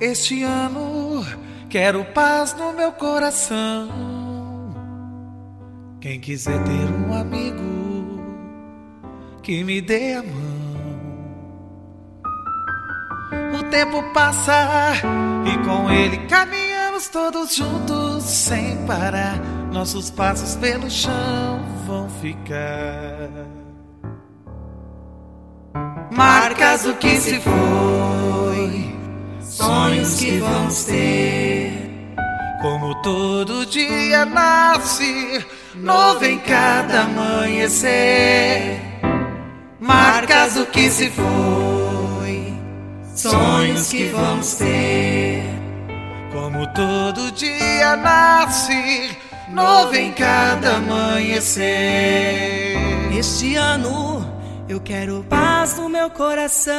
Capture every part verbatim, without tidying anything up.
Este ano quero paz no meu coração. Quem quiser ter um amigo que me dê a mão. O tempo passa e com ele caminhamos todos juntos sem parar. Nossos passos pelo chão vão ficar. Marcas do que se foi, sonhos que vamos ter. Como todo dia nasce, novo em cada amanhecer. Marcas do que se foi, sonhos que vamos ter. Como todo dia nasce, novo em cada amanhecer. Este ano eu quero paz no meu coração.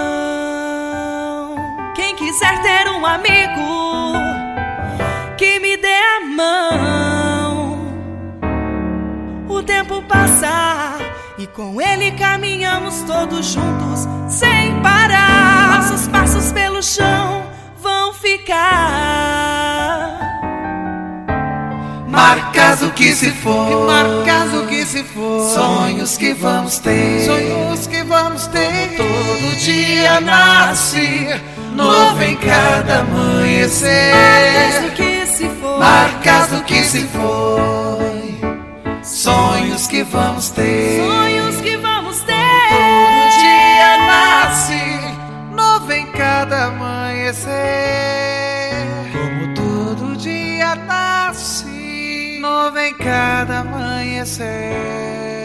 Quem quiser ter um amigo que me dê a mão. O tempo passa e com ele caminhamos todos juntos sem parar. Nossos passos pelo chão vão ficar. Marcas do que se foi, marcas do que se foi, sonhos que vamos ter, sonhos que vamos ter. Todo dia nasce, novo em cada amanhecer. Marcas do que se foi, marcas do que se foi, sonhos que vamos ter, sonhos que vamos ter. Todo dia nasce, novo em cada amanhecer. Como todo dia nasce, novo em cada amanhecer.